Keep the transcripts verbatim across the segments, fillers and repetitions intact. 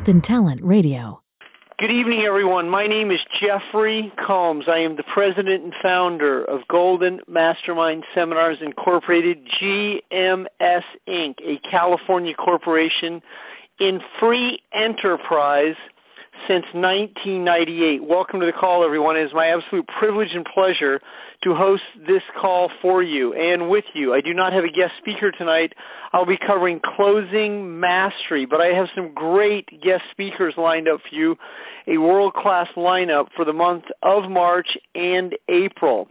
Boston Talent Radio. Good evening, everyone. My name is Jeffrey Combs. I am the president and founder of Golden Mastermind Seminars Incorporated, G M S Incorporated, a California corporation in free enterprise since nineteen ninety-eight. Welcome to the call, everyone. It is my absolute privilege and pleasure to host this call for you and with you. I do not have a guest speaker tonight. I'll be covering closing mastery, but I have some great guest speakers lined up for you, a world-class lineup for the month of March and April.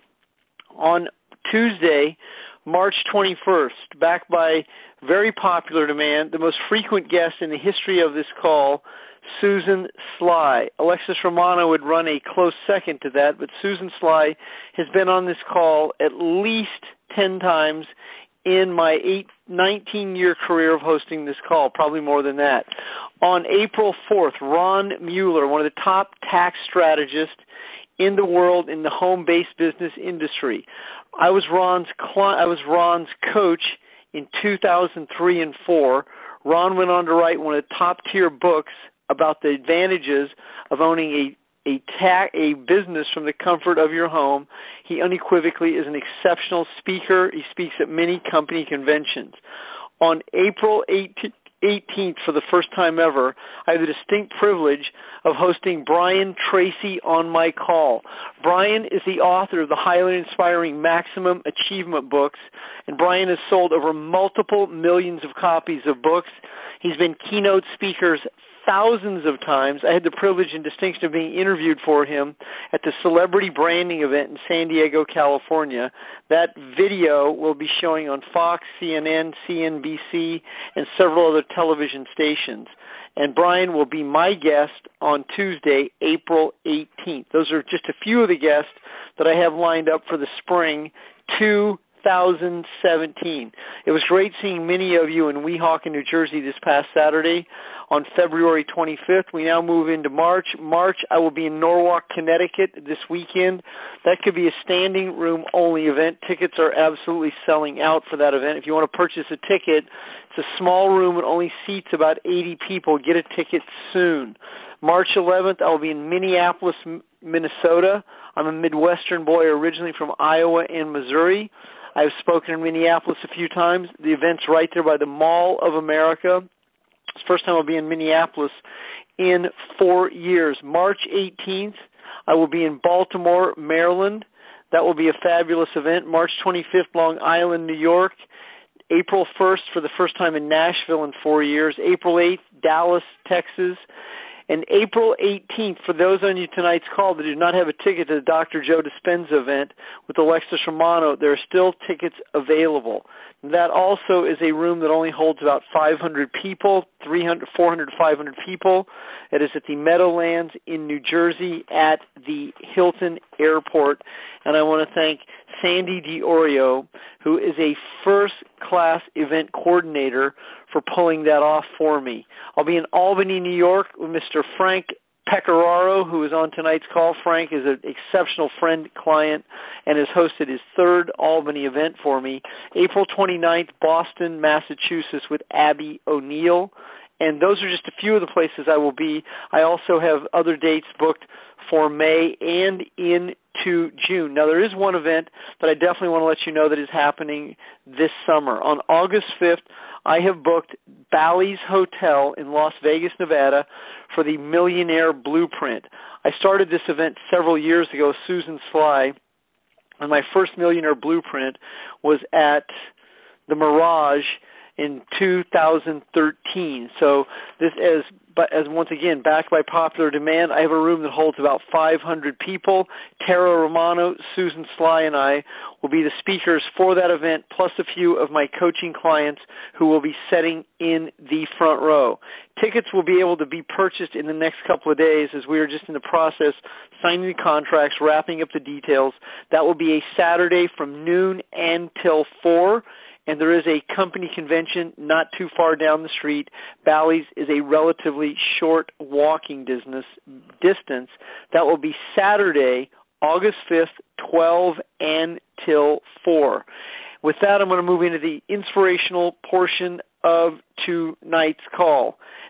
On Tuesday, March twenty-first, backed by very popular demand, the most frequent guest in the history of this call, Susan Sly. Alexis Romano would run a close second to that, but Susan Sly has been on this call at least ten times in my eight, nineteen-year career of hosting this call, probably more than that. On April fourth, Ron Mueller, one of the top tax strategists in the world in the home-based business industry. I was Ron's cli- I was Ron's coach in two thousand three and four. Ron went on to write one of the top-tier books about the advantages of owning a a, ta- a business from the comfort of your home. He unequivocally is an exceptional speaker. He speaks at many company conventions. On April eighteenth, for the first time ever, I have the distinct privilege of hosting Brian Tracy on my call. Brian is the author of the highly inspiring Maximum Achievement books, and Brian has sold over multiple millions of copies of books. He's been keynote speakers thousands of times. I had the privilege and distinction of being interviewed for him at the Celebrity Branding event in San Diego, California. That video will be showing on Fox, C N N, C N B C, and several other television stations. And Brian will be my guest on Tuesday, April eighteenth. Those are just a few of the guests that I have lined up for the spring two thousand seventeen. It was great seeing many of you in Weehawken, New Jersey this past Saturday on February twenty-fifth. We now move into March. March, I will be in Norwalk, Connecticut this weekend. That could be a standing room only event. Tickets are absolutely selling out for that event. If you want to purchase a ticket, it's a small room. It only seats about eighty people. Get a ticket soon. March eleventh, I will be in Minneapolis, Minnesota. I'm a Midwestern boy originally from Iowa and Missouri. I've spoken in Minneapolis a few times. The event's right there by the Mall of America. It's the first time I'll be in Minneapolis in four years. March eighteenth, I will be in Baltimore, Maryland. That will be a fabulous event. March twenty-fifth, Long Island, New York. April first, for the first time in Nashville in four years. April eighth, Dallas, Texas. And April eighteenth, for those on you tonight's call that do not have a ticket to the Doctor Joe Dispenza event with Alexis Romano, there are still tickets available. That also is a room that only holds about five hundred people, three hundred, four hundred, five hundred people. It is at the Meadowlands in New Jersey at the Hilton Airport. And I want to thank Sandy DiOrio, who is a first-class event coordinator, for pulling that off for me. I'll be in Albany, New York with Mister Frank Pecoraro, who is on tonight's call. Frank is an exceptional friend, client, and has hosted his third Albany event for me. April twenty-ninth, Boston, Massachusetts with Abby O'Neill. And those are just a few of the places I will be. I also have other dates booked for May and into June. Now, there is one event that I definitely want to let you know that is happening this summer. On August fifth, I have booked Bally's Hotel in Las Vegas, Nevada for the Millionaire Blueprint. I started this event several years ago, Susan Sly, and my first Millionaire Blueprint was at the Mirage in two thousand thirteen. So this is, but as once again, backed by popular demand, I have a room that holds about five hundred people. Tara Romano, Susan Sly, and I will be the speakers for that event, plus a few of my coaching clients who will be sitting in the front row. Tickets will be able to be purchased in the next couple of days as we are just in the process signing the contracts, wrapping up the details. That will be a Saturday from noon until four. And there is a company convention not too far down the street. Bally's is a relatively short walking distance. distance. That will be Saturday, August fifth, twelve until four. With that, I'm going to move into the inspirational portion of tonight's call.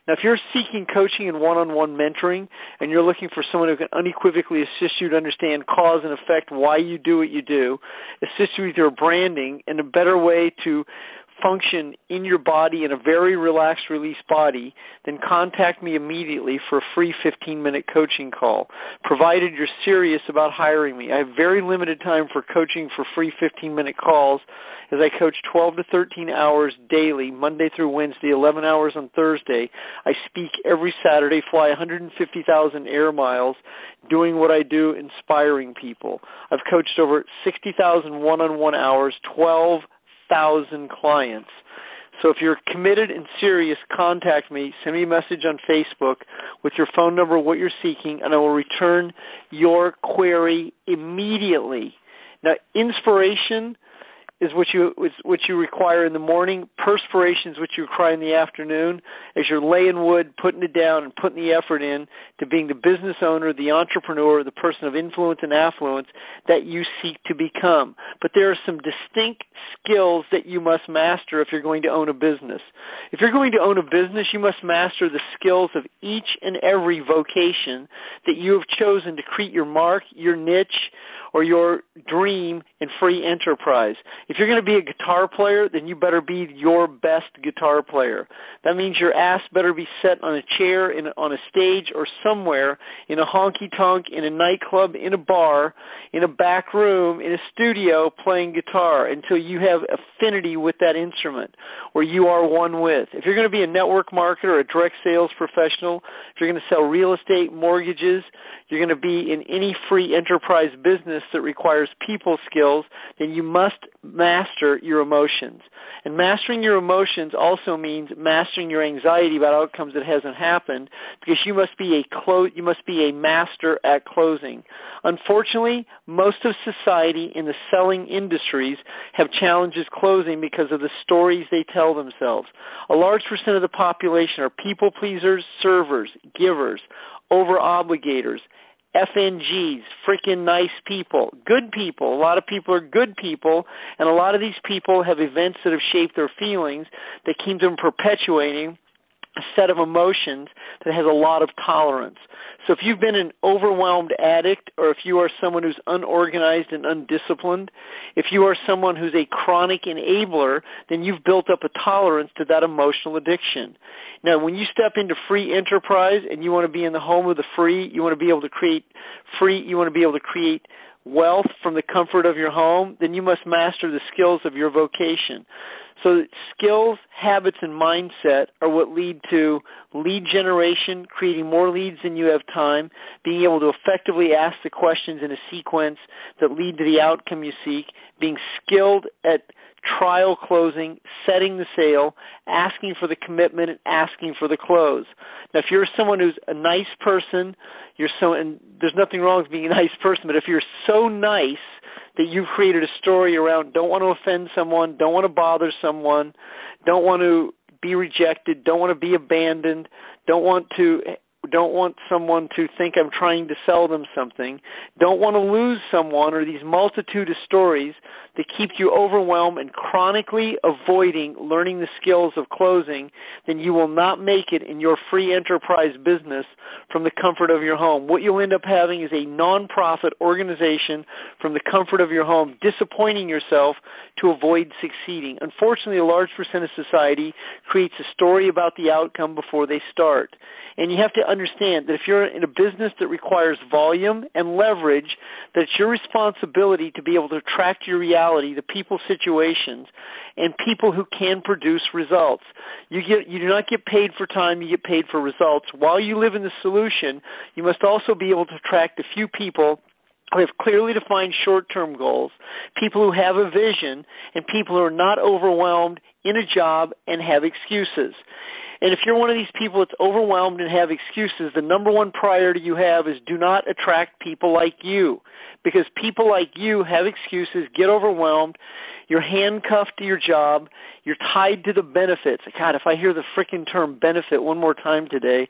Now, if you're seeking coaching and one-on-one mentoring and you're looking for someone who can unequivocally assist you to understand cause and effect, why you do what you do, assist you with your branding, and a better way to function in your body in a very relaxed release body, then contact me immediately for a free fifteen-minute coaching call, provided you're serious about hiring me. I have very limited time for coaching for free fifteen-minute calls, as I coach twelve to thirteen hours daily, Monday through Wednesday, eleven hours on Thursday. I speak every Saturday, fly one hundred fifty thousand air miles, doing what I do, inspiring people. I've coached over sixty thousand one-on-one hours, twelve thousand clients. So if you're committed and serious, contact me. Send me a message on Facebook with your phone number, what you're seeking, and I will return your query immediately. Now, inspiration is what you is what you require in the morning. Perspiration is what you require in the afternoon as you're laying wood, putting it down, and putting the effort in to being the business owner, the entrepreneur, the person of influence and affluence that you seek to become. But there are some distinct skills that you must master if you're going to own a business. If you're going to own a business, you must master the skills of each and every vocation that you have chosen to create your mark, your niche, or your dream in free enterprise. If you're going to be a guitar player, then you better be your best guitar player. That means your ass better be set on a chair, in, on a stage, or somewhere in a honky-tonk, in a nightclub, in a bar, in a back room, in a studio playing guitar until you have affinity with that instrument or you are one with. If you're going to be a network marketer, a direct sales professional, if you're going to sell real estate, mortgages, you're going to be in any free enterprise business that requires people skills, then you must master your emotions. And mastering your emotions also means mastering your anxiety about outcomes that hasn't happened, because you must be a clo- you must be a master at closing. Unfortunately, most of society in the selling industries have challenges closing because of the stories they tell themselves. A large percent of the population are people pleasers, servers, givers, over-obligators, F N Gs, freaking nice people, good people. A lot of people are good people, and a lot of these people have events that have shaped their feelings that keep them perpetuating a set of emotions that has a lot of tolerance. So if you've been an overwhelmed addict, or if you are someone who's unorganized and undisciplined, if you are someone who's a chronic enabler, then you've built up a tolerance to that emotional addiction. Now, when you step into free enterprise and you want to be in the home of the free, you want to be able to create free, you want to be able to create wealth from the comfort of your home, then you must master the skills of your vocation. So skills, habits, and mindset are what lead to lead generation, creating more leads than you have time, being able to effectively ask the questions in a sequence that lead to the outcome you seek, being skilled at trial closing, setting the sale, asking for the commitment, and asking for the close. Now, if you're someone who's a nice person, you're so, and there's nothing wrong with being a nice person, but if you're so nice that you've created a story around don't want to offend someone, don't want to bother someone, don't want to be rejected, don't want to be abandoned, don't want to don't want someone to think I'm trying to sell them something, don't want to lose someone, or these multitude of stories that keep you overwhelmed and chronically avoiding learning the skills of closing, then you will not make it in your free enterprise business from the comfort of your home. What you'll end up having is a nonprofit organization from the comfort of your home, disappointing yourself to avoid succeeding. Unfortunately, a large percent of society creates a story about the outcome before they start. And you have to understand that if you're in a business that requires volume and leverage, that it's your responsibility to be able to attract your reality, the people, situations, and people who can produce results. You get, you do not get paid for time, you get paid for results. While you live in the solution, you must also be able to attract a few people who have clearly defined short-term goals, people who have a vision, and people who are not overwhelmed in a job and have excuses. And if you're one of these people that's overwhelmed and have excuses, the number one priority you have is do not attract people like you, because people like you have excuses, get overwhelmed, you're handcuffed to your job, you're tied to the benefits. God, if I hear the frickin' term benefit one more time today,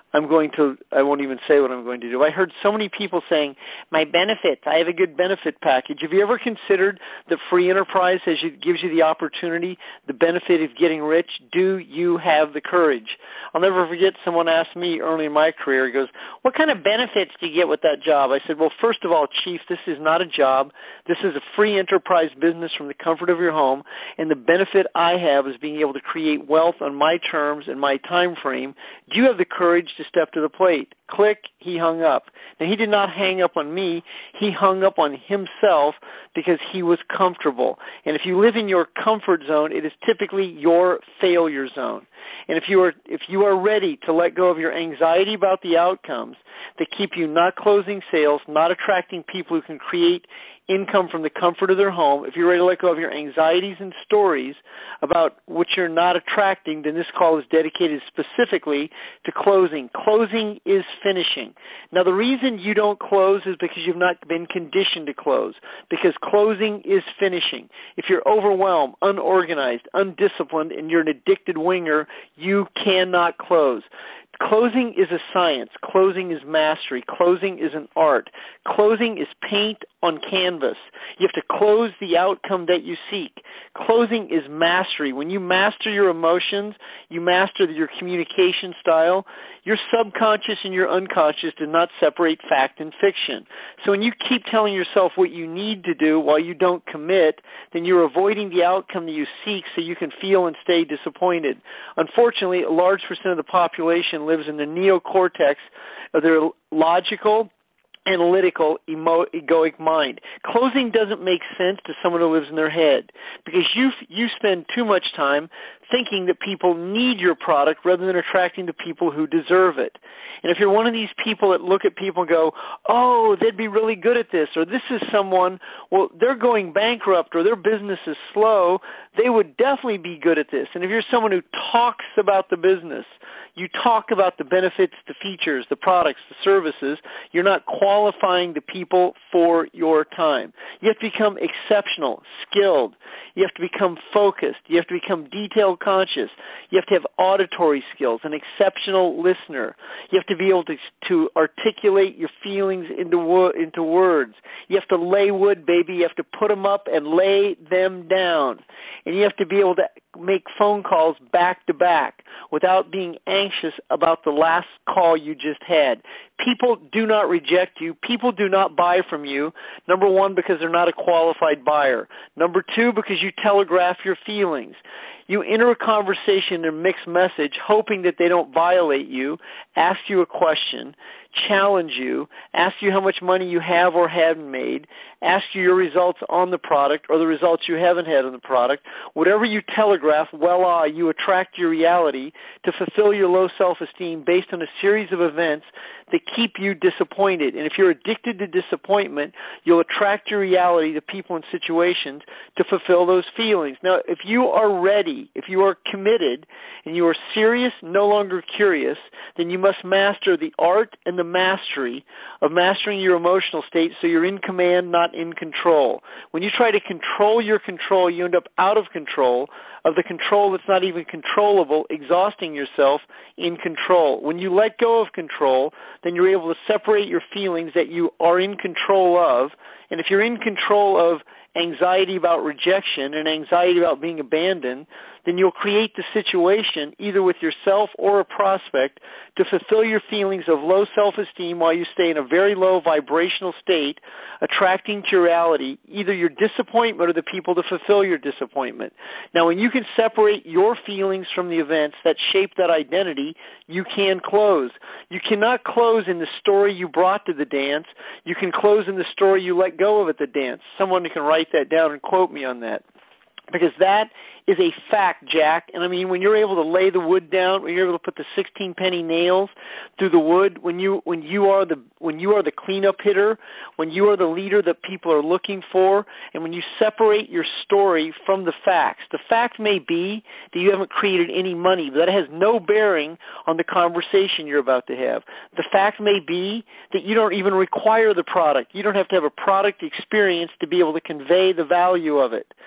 I'm going to, I won't even say what I'm going to do. I heard so many people saying, my benefits, I have a good benefit package. Have you ever considered that free enterprise has you, gives you the opportunity, the benefit of getting rich? Do you have the courage? I'll never forget someone asked me early in my career, he goes, what kind of benefits do you get with that job? I said, well, first of all, Chief, this is not a job. This is a free enterprise business from the comfort of your home, and the benefit I have is being able to create wealth on my terms and my time frame. Do you have the courage to step to the plate? Click, he hung up. Now, he did not hang up on me. He hung up on himself because he was comfortable. And if you live in your comfort zone, it is typically your failure zone. And if you are if you are ready to let go of your anxiety about the outcomes that keep you not closing sales, not attracting people who can create income from the comfort of their home, if you're ready to let go of your anxieties and stories about what you're not attracting, then this call is dedicated specifically to closing. Closing is finishing. Now, the reason you don't close is because you've not been conditioned to close, because closing is finishing. If you're overwhelmed, unorganized, undisciplined, and you're an addicted winger, you cannot close. Closing is a science. Closing is mastery. Closing is an art. Closing is paint on canvas. You have to close the outcome that you seek. Closing is mastery. When you master your emotions, you master your communication style, your subconscious and your unconscious do not separate fact and fiction. So when you keep telling yourself what you need to do while you don't commit, then you're avoiding the outcome that you seek so you can feel and stay disappointed. Unfortunately, a large percent of the population lives in the neocortex of their logical, analytical, emo- egoic mind. Closing doesn't make sense to someone who lives in their head because you you spend too much time thinking that people need your product rather than attracting the people who deserve it. And if you're one of these people that look at people and go, oh, they'd be really good at this, or this is someone, well, they're going bankrupt or their business is slow, they would definitely be good at this. And if you're someone who talks about the business, you talk about the benefits, the features, the products, the services, you're not qualifying the people for your time. You have to become exceptional, skilled. You have to become focused. You have to become detail conscious. You have to have auditory skills, an exceptional listener. You have to be able to, to articulate your feelings into, wo- into words. You have to lay wood, baby. You have to put them up and lay them down. And you have to be able to make phone calls back to back without being anxious about the last call you just had. People do not reject you. People do not buy from you, number one, because they're not a qualified buyer. Number two, because you telegraph your feelings. You enter a conversation in a mixed message hoping that they don't violate you, ask you a question, challenge you, ask you how much money you have or haven't made, ask you your results on the product or the results you haven't had on the product. Whatever you telegraph, voila, you attract your reality to fulfill your low self-esteem based on a series of events that keep you disappointed. And if you're addicted to disappointment, you'll attract your reality to people and situations to fulfill those feelings. Now, if you are ready, if you are committed, and you are serious, no longer curious, then you must master the art and the mastery of mastering your emotional state so you're in command, not in control. When you try to control your control, you end up out of control of the control that's not even controllable, exhausting yourself in control. When you let go of control, then you're able to separate your feelings that you are in control of. And if you're in control of anxiety about rejection and anxiety about being abandoned, then you'll create the situation either with yourself or a prospect to fulfill your feelings of low self-esteem while you stay in a very low vibrational state, attracting to reality either your disappointment or the people to fulfill your disappointment. Now, when you can separate your feelings from the events that shape that identity, you can close. You cannot close in the story you brought to the dance. You can close in the story you let go of at the dance. Someone can write that down and quote me on that. Because that is a fact, Jack. And I mean, when you're able to lay the wood down, when you're able to put the sixteen penny nails through the wood, when you when you are the when you are the cleanup hitter, when you are the leader that people are looking for, and when you separate your story from the facts. The fact may be that you haven't created any money, but that has no bearing on the conversation you're about to have. The fact may be that you don't even require the product. You don't have to have a product experience to be able to convey the value of it.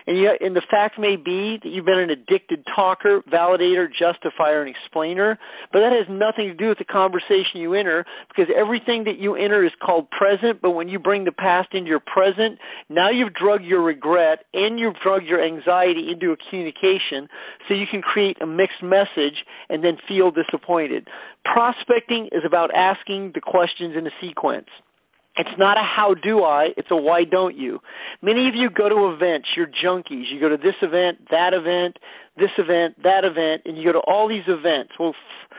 And, you, and the fact may be that you've been an addicted talker, validator, justifier, and explainer, but that has nothing to do with the conversation you enter, because everything that you enter is called present, but when you bring the past into your present, now you've drugged your regret and you've drugged your anxiety into a communication so you can create a mixed message and then feel disappointed. Prospecting is about asking the questions in a sequence. It's not a how do I, it's a why don't you. Many of you go to events, you're junkies. You go to this event, that event, this event, that event, and you go to all these events. Well,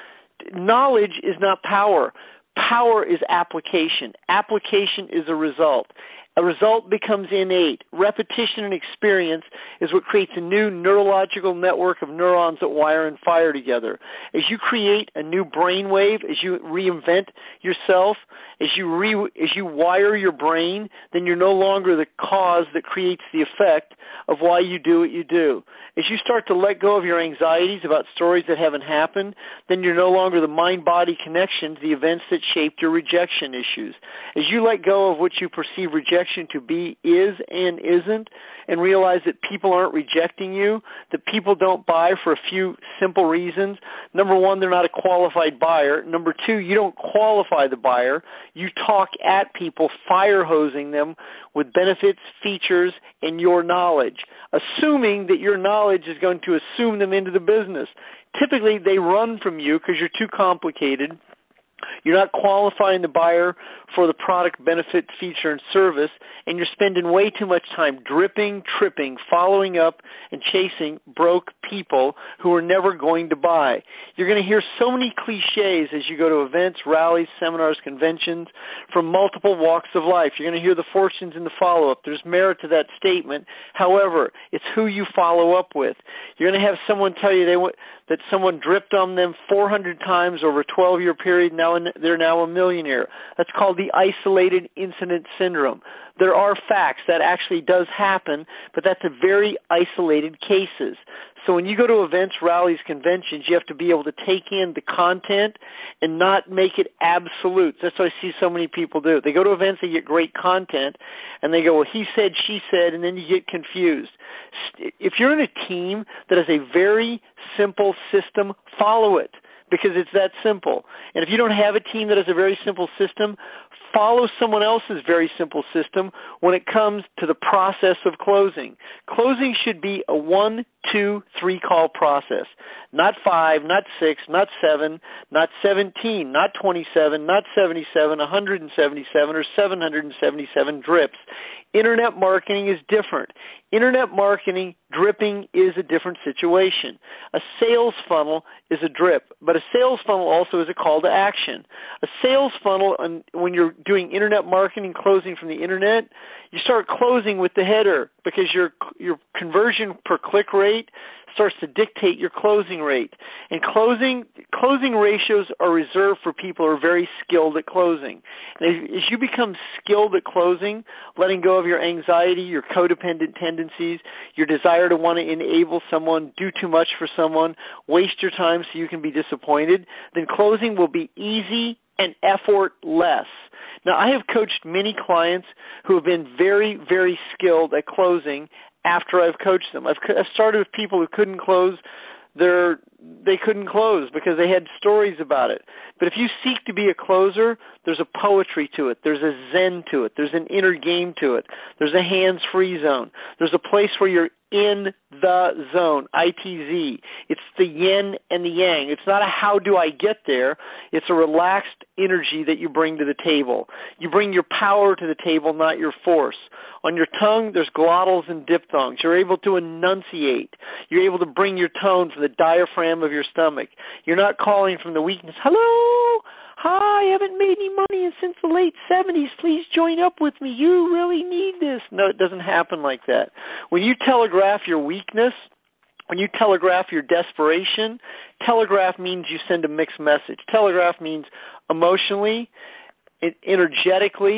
f- knowledge is not power. Power is application. Application is a result. A result becomes innate. Repetition and experience is what creates a new neurological network of neurons that wire and fire together. As you create a new brain wave, as you reinvent yourself, as you re, as you wire your brain, then you're no longer the cause that creates the effect of why you do what you do. As you start to let go of your anxieties about stories that haven't happened, then you're no longer the mind-body connection to the events that shaped your rejection issues. As you let go of what you perceive rejection to be, is, and isn't, and realize that people aren't rejecting you, that people don't buy for a few simple reasons. Number one, they're not a qualified buyer. Number two, you don't qualify the buyer. You talk at people, fire hosing them with benefits, features, and your knowledge, assuming that your knowledge is going to assume them into the business. Typically, they run from you because you're too complicated. You're not qualifying the buyer for the product, benefit, feature, and service, and you're spending way too much time dripping, tripping, following up, and chasing broke people who are never going to buy. You're going to hear so many cliches as you go to events, rallies, seminars, conventions from multiple walks of life. You're going to hear the fortunes in the follow-up. There's merit to that statement. However, it's who you follow up with. You're going to have someone tell you they w- that someone dripped on them four hundred times over a twelve-year period. Now they're now a millionaire. That's called the isolated incident syndrome. There are facts that actually does happen, but that's a very isolated cases. So when you go to events, rallies, conventions, you have to be able to take in the content and not make it absolute. That's what I see so many people do. They go to events, they get great content, and they go, well, he said, she said, and then you get confused. If you're in a team that has a very simple system, follow it, because it's that simple. And if you don't have a team that has a very simple system, follow someone else's very simple system when it comes to the process of closing. Closing should be a one, two, three call process. Not five, not six, not seven, not seventeen, not twenty-seven, not seventy-seven, one hundred seventy-seven, or seven hundred seventy-seven drips. Internet marketing is different. Internet marketing, dripping is a different situation. A sales funnel is a drip, but a sales funnel also is a call to action. A sales funnel, when you're doing internet marketing, closing from the internet, you start closing with the header because your your conversion per click rate starts to dictate your closing rate. And closing closing ratios are reserved for people who are very skilled at closing. And as you become skilled at closing, letting go of your anxiety, your codependent tendencies, your desire to want to enable someone, do too much for someone, waste your time so you can be disappointed, then closing will be easy and effortless. Now, I have coached many clients who have been very, very skilled at closing after I've coached them. I've, I've started with people who couldn't close their, they couldn't close because they had stories about it. But if you seek to be a closer, there's a poetry to it. There's a zen to it. There's an inner game to it. There's a hands-free zone. There's a place where you're in the zone, I T Z. It's the yin and the yang. It's not a how do I get there. It's a relaxed energy that you bring to the table. You bring your power to the table, not your force. On your tongue, there's glottals and diphthongs. You're able to enunciate. You're able to bring your tone from the diaphragm of your stomach. You're not calling from the weakness. Hello? Hi, I haven't made any money since the late seventies. Please join up with me. You really need this. No, it doesn't happen like that. When you telegraph your weakness, when you telegraph your desperation, telegraph means you send a mixed message. Telegraph means emotionally, energetically,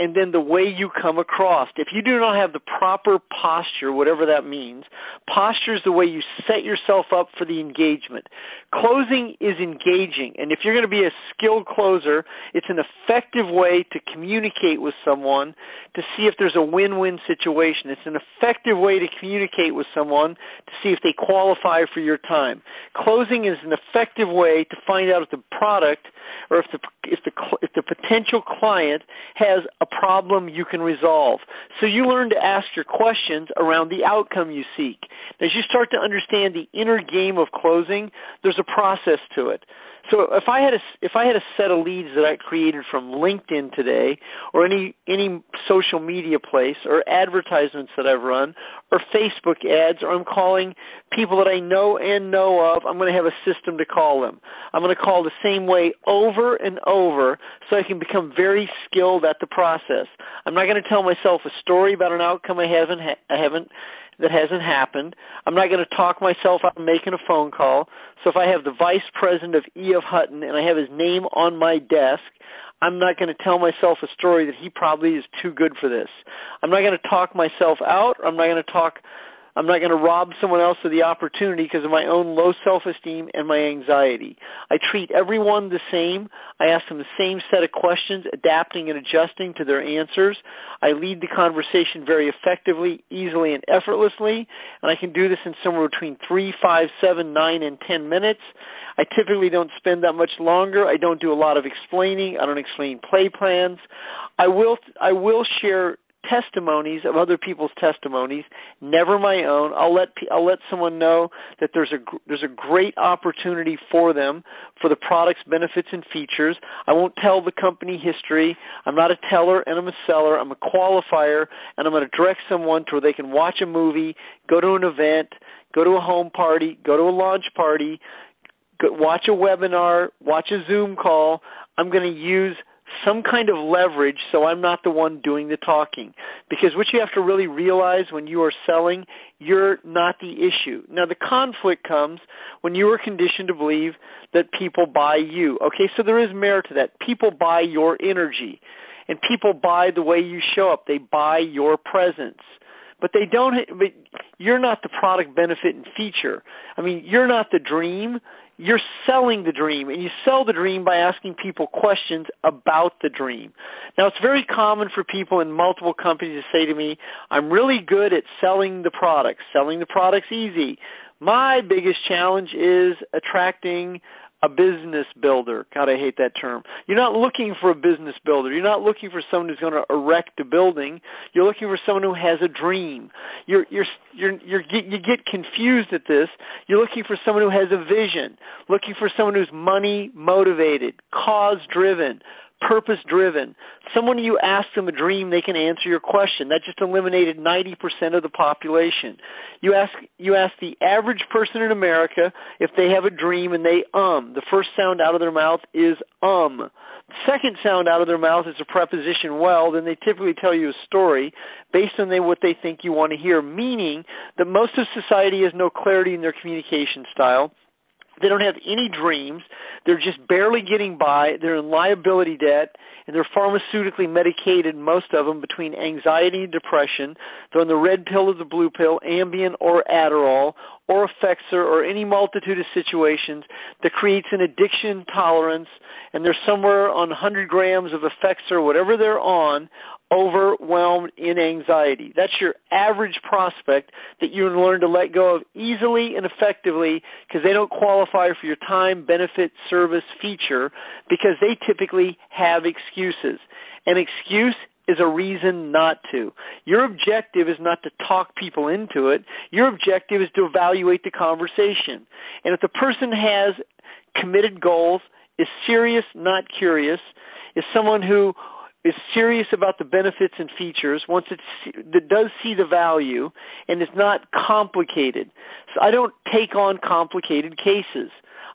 and then the way you come across. If you do not have the proper posture, whatever that means, posture is the way you set yourself up for the engagement. Closing is engaging, and if you're going to be a skilled closer, it's an effective way to communicate with someone to see if there's a win-win situation. It's an effective way to communicate with someone to see if they qualify for your time. Closing is an effective way to find out if the product or if the if the if the potential client has a problem you can resolve. So you learn to ask your questions around the outcome you seek. As you start to understand the inner game of closing, there's a process to it. So if I had a if I had a set of leads that I created from LinkedIn today, or any any social media place, or advertisements that I've run, or Facebook ads, or I'm calling people that I know and know of, I'm going to have a system to call them. I'm going to call the same way over and over, so I can become very skilled at the process. I'm not going to tell myself a story about an outcome I haven't ha- I haven't. that hasn't happened. I'm not going to talk myself out of making a phone call. So if I have the vice president of E F Hutton and I have his name on my desk, I'm not going to tell myself a story that he probably is too good for this. I'm not going to talk myself out. I'm not going to talk I'm not going to rob someone else of the opportunity because of my own low self-esteem and my anxiety. I treat everyone the same. I ask them the same set of questions, adapting and adjusting to their answers. I lead the conversation very effectively, easily, and effortlessly, and I can do this in somewhere between three, five, seven, nine, and ten minutes. I typically don't spend that much longer. I don't do a lot of explaining. I don't explain play plans. I will I will share testimonies of other people's testimonies, never my own. I'll let I'll let someone know that there's a there's a great opportunity for them for the product's benefits and features. I won't tell the company history. I'm not a teller and I'm a seller. I'm a qualifier, and I'm going to direct someone to where they can watch a movie, go to an event, go to a home party, go to a launch party, go, watch a webinar, watch a Zoom call. I'm going to use some kind of leverage so I'm not the one doing the talking. Because what you have to really realize when you are selling, you're not the issue. Now, the conflict comes when you are conditioned to believe that people buy you. Okay, so there is merit to that. People buy your energy, and people buy the way you show up. They buy your presence. But they don't. But you're not the product, benefit, and feature. I mean, you're not the dream. You're selling the dream, and you sell the dream by asking people questions about the dream. Now, it's very common for people in multiple companies to say to me, I'm really good at selling the products. Selling the product's easy. My biggest challenge is attracting a business builder. God, I hate that term. You're not looking for a business builder. You're not looking for someone who's going to erect a building. You're looking for someone who has a dream. You're you're you're, you're you get confused at this. You're looking for someone who has a vision. Looking for someone who's money motivated, cause driven, purpose driven. Someone you ask them a dream, they can answer your question. That just eliminated ninety percent of the population. You ask you ask the average person in America if they have a dream, and they um. The first sound out of their mouth is um. The second sound out of their mouth is a preposition well. Then they typically tell you a story based on they, what they think you want to hear, meaning that most of society has no clarity in their communication style. They don't have any dreams. They're just barely getting by. They're in liability debt, and they're pharmaceutically medicated, most of them, between anxiety and depression. They're on the red pill or the blue pill, Ambien or Adderall, or Effexor, or any multitude of situations that creates an addiction tolerance, and they're somewhere on one hundred grams of Effexor, whatever they're on, overwhelmed in anxiety. That's your average prospect that you learn to let go of easily and effectively because they don't qualify for your time, benefit, service, feature because they typically have excuses. An excuse is a reason not to. Your objective is not to talk people into it. Your objective is to evaluate the conversation. And if the person has committed goals, is serious, not curious, is someone who is serious about the benefits and features, once it that does see the value, and is not complicated. So I don't take on complicated cases.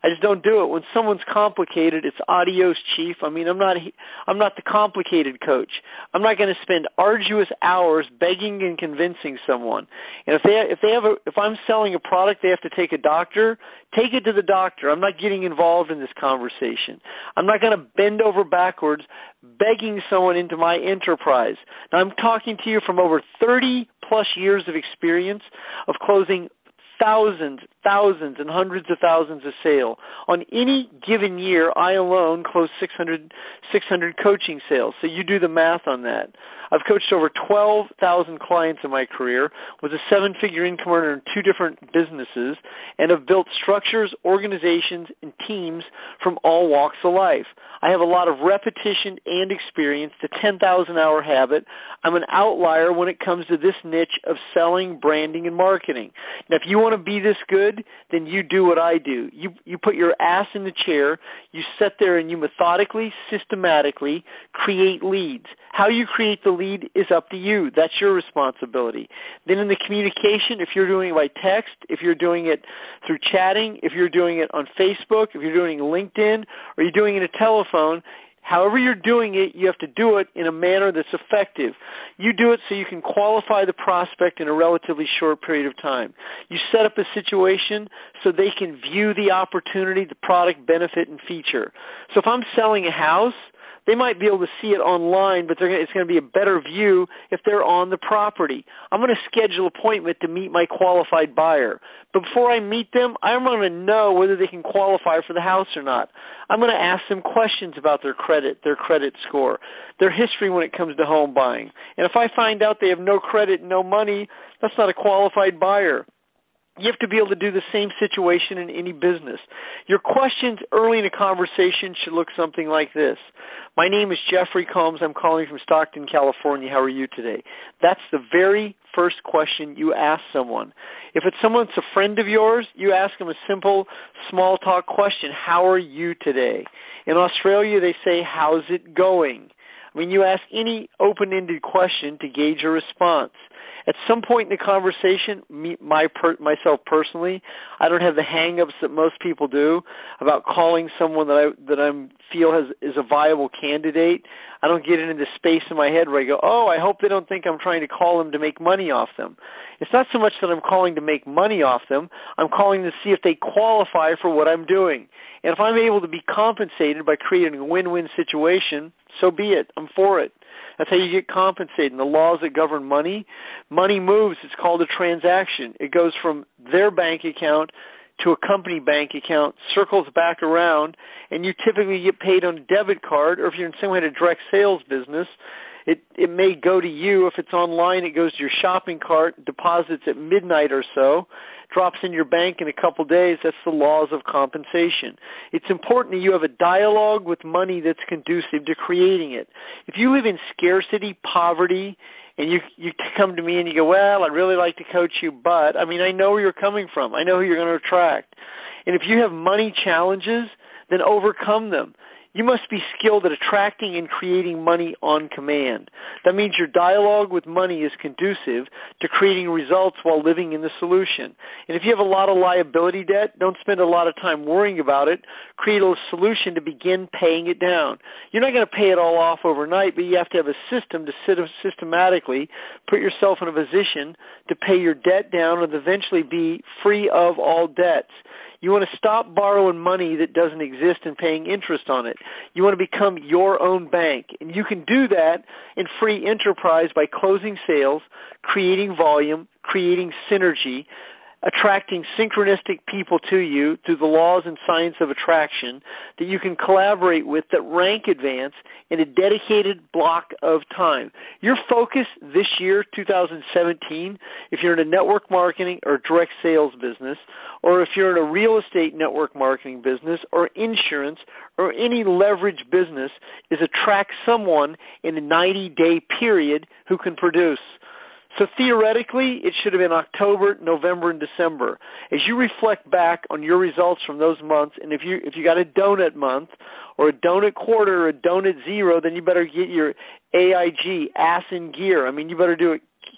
I just don't do it. When someone's complicated, it's adios, chief. I mean, I'm not I'm not the complicated coach. I'm not going to spend arduous hours begging and convincing someone. And if they if they have a if I'm selling a product, they have to take a doctor, take it to the doctor. I'm not getting involved in this conversation. I'm not going to bend over backwards begging someone into my enterprise. Now, I'm talking to you from over thirty plus years of experience of closing thousands, thousands, and hundreds of thousands of sales. On any given year, I alone close six hundred, six hundred coaching sales. So you do the math on that. I've coached over twelve thousand clients in my career, was a seven-figure income earner in two different businesses, and have built structures, organizations, and teams from all walks of life. I have a lot of repetition and experience, the ten thousand hour habit. I'm an outlier when it comes to this niche of selling, branding, and marketing. Now, if you want to be this good, then you do what I do. You you put your ass in the chair, you sit there, and you methodically, systematically create leads. How you create the lead is up to you. That's your responsibility. Then in the communication, if you're doing it by text, if you're doing it through chatting, if you're doing it on Facebook, if you're doing LinkedIn, or you're doing it in a telephone, however you're doing it, you have to do it in a manner that's effective. You do it so you can qualify the prospect in a relatively short period of time. You set up a situation so they can view the opportunity, the product, benefit, and feature. So if I'm selling a house, they might be able to see it online, but they're gonna, it's going to be a better view if they're on the property. I'm going to schedule an appointment to meet my qualified buyer. But before I meet them, I'm going to know whether they can qualify for the house or not. I'm going to ask them questions about their credit, their credit score, their history when it comes to home buying. And if I find out they have no credit, no money, that's not a qualified buyer. You have to be able to do the same situation in any business. Your questions early in a conversation should look something like this. My name is Jeffrey Combs. I'm calling from Stockton, California. How are you today? That's the very first question you ask someone. If it's someone that's a friend of yours, you ask them a simple small talk question. How are you today? In Australia, they say, how's it going? I mean, you ask any open-ended question to gauge a response. At some point in the conversation, me, my per, myself personally, I don't have the hang-ups that most people do about calling someone that I that I feel has is a viable candidate. I don't get into the space in my head where I go, oh, I hope they don't think I'm trying to call them to make money off them. It's not so much that I'm calling to make money off them. I'm calling to see if they qualify for what I'm doing. And if I'm able to be compensated by creating a win-win situation, so be it. I'm for it. That's how you get compensated. And the laws that govern money, money moves. It's called a transaction. It goes from their bank account to a company bank account, circles back around, and you typically get paid on a debit card, or if you're in some kind of direct sales business, it, it may go to you. If it's online, it goes to your shopping cart, deposits at midnight or so, drops in your bank in a couple days. That's the laws of compensation. It's important that you have a dialogue with money that's conducive to creating it. If you live in scarcity, poverty, and you you come to me and you go, well, I'd really like to coach you, but, I mean, I know where you're coming from. I know who you're going to attract. And if you have money challenges, then overcome them. You must be skilled at attracting and creating money on command. That means your dialogue with money is conducive to creating results while living in the solution. And if you have a lot of liability debt, don't spend a lot of time worrying about it. Create a solution to begin paying it down. You're not going to pay it all off overnight, but you have to have a system to systematically put yourself in a position to pay your debt down and eventually be free of all debts. You want to stop borrowing money that doesn't exist and paying interest on it. You want to become your own bank. And you can do that in free enterprise by closing sales, creating volume, creating synergy, attracting synchronistic people to you through the laws and science of attraction that you can collaborate with that rank advance in a dedicated block of time. Your focus this year, two thousand seventeen, if you're in a network marketing or direct sales business, or if you're in a real estate network marketing business or insurance or any leverage business, is attract someone in a ninety-day period who can produce. So theoretically, it should have been October, November, and December. As you reflect back on your results from those months, and if you if you got a donut month or a donut quarter or a donut zero, then you better get your A I G, ass in gear. I mean, you better do it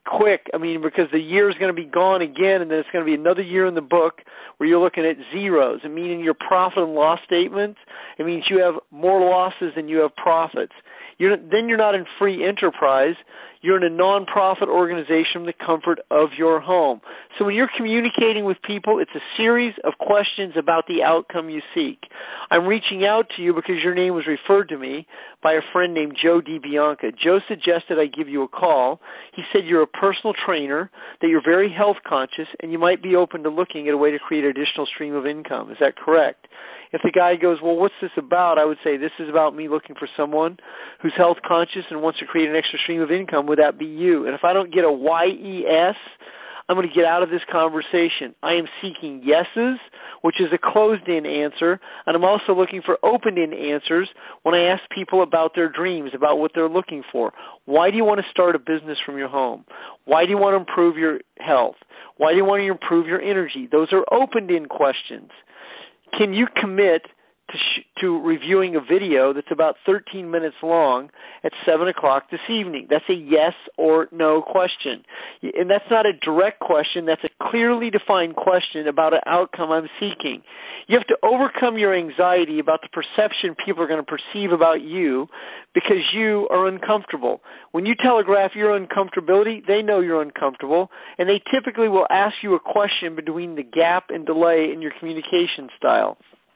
quick. I mean, because the year is going to be gone again, and then it's going to be another year in the book where you're looking at zeros. It means your profit and loss statements, it means you have more losses than you have profits. You're, then you're not in free enterprise. You're in a non-profit organization from the comfort of your home. So when you're communicating with people, it's a series of questions about the outcome you seek. I'm reaching out to you because your name was referred to me by a friend named Joe DiBianca. Joe suggested I give you a call. He said you're a personal trainer, that you're very health conscious, and you might be open to looking at a way to create an additional stream of income. Is that correct? If the guy goes, well, what's this about? I would say this is about me looking for someone who's health conscious and wants to create an extra stream of income. Would that be you? And if I don't get a Y E S, I'm going to get out of this conversation. I am seeking yeses, which is a closed-in answer, and I'm also looking for open-in answers when I ask people about their dreams, about what they're looking for. Why do you want to start a business from your home? Why do you want to improve your health? Why do you want to improve your energy? Those are open-in questions. Can you commit to, sh- to reviewing a video that's about thirteen minutes long at seven o'clock this evening? That's a yes or no question. And that's not a direct question. That's a clearly defined question about an outcome I'm seeking. You have to overcome your anxiety about the perception people are going to perceive about you because you are uncomfortable. When you telegraph your uncomfortability, they know you're uncomfortable, and they typically will ask you a question between the gap and delay in your communication style.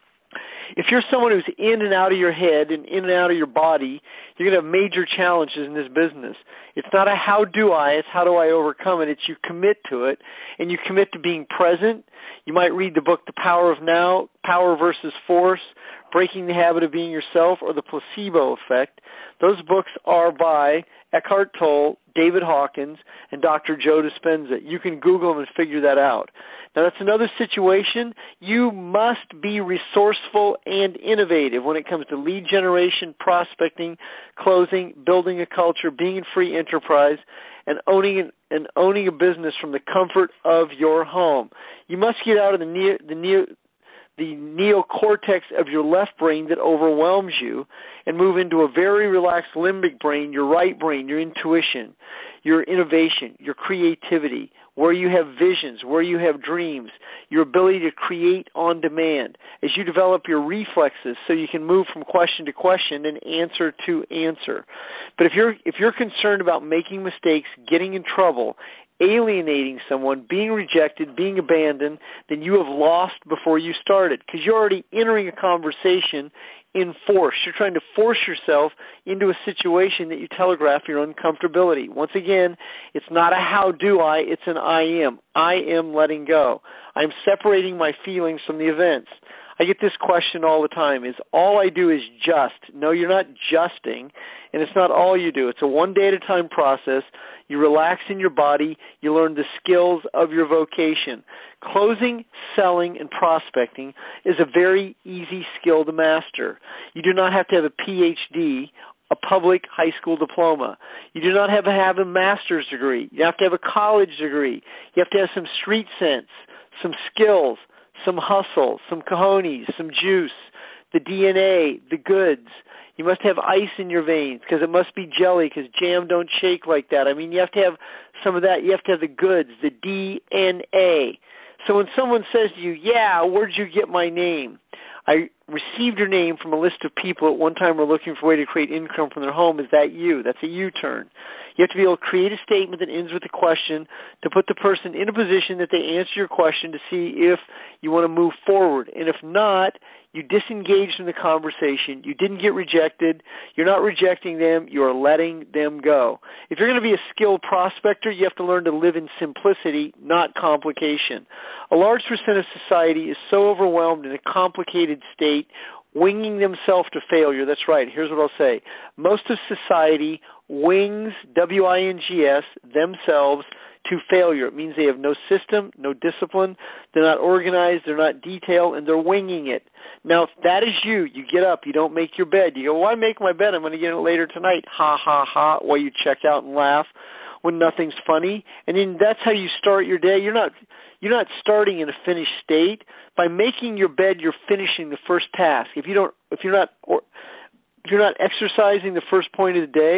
If you're someone who's in and out of your head and in and out of your body, you're going to have major challenges in this business. It's not a how do I, it's how do I overcome it. It's you commit to it, and you commit to being present. You might read the book The Power of Now, Power versus Force, Breaking the Habit of Being Yourself, or The Placebo Effect. Those books are by Eckhart Tolle, David Hawkins, and Doctor Joe Dispenza. You can Google them and figure that out. Now, that's another situation. You must be resourceful and innovative when it comes to lead generation, prospecting, closing, building a culture, being in free enterprise, and owning an, and owning a business from the comfort of your home. You must get out of the neo, the neo, the neocortex of your left brain that overwhelms you and move into a very relaxed limbic brain, your right brain, your intuition, your innovation, your creativity, where you have visions, where you have dreams, your ability to create on demand, as you develop your reflexes so you can move from question to question and answer to answer. But if you're if you're concerned about making mistakes, getting in trouble, alienating someone, being rejected, being abandoned, then you have lost before you started because you're already entering a conversation in force. You're trying to force yourself into a situation that you telegraph your uncomfortability. Once again, it's not a how do I, it's an I am. I am letting go. I'm separating my feelings from the events. I get this question all the time, is all I do is just. No, you're not justing, and it's not all you do. It's a one day at a time process. You relax in your body. You learn the skills of your vocation. Closing, selling, and prospecting is a very easy skill to master. You do not have to have a P H D, a public high school diploma. You do not have to have a master's degree. You have to have a college degree. You have to have some street sense, some skills, some hustle, some cojones, some juice, the D N A, the goods. You must have ice in your veins because it must be jelly because jam don't shake like that. I mean, you have to have some of that. You have to have the goods, the D N A. So when someone says to you, yeah, where'd you get my name? I received your name from a list of people at one time were looking for a way to create income from their home. Is that you? That's a U-turn. You have to be able to create a statement that ends with a question to put the person in a position that they answer your question to see if you want to move forward. And if not, you disengaged from the conversation. You didn't get rejected. You're not rejecting them. You are letting them go. If you're going to be a skilled prospector, you have to learn to live in simplicity, not complication. A large percent of society is so overwhelmed in a complicated state, winging themselves to failure. That's right. Here's what I'll say. Most of society wings, W I N G S, themselves to failure. It means they have no system, no discipline, they're not organized, they're not detailed, and they're winging it. Now, if that is you, you get up, you don't make your bed. You go, why make my bed? I'm going to get it later tonight. Ha, ha, ha, while you check out and laugh when nothing's funny. And then that's how you start your day. You're not you're not starting in a finished state. By making your bed, you're finishing the first task. If you don't, if you're not, or, if you're not exercising the first point of the day,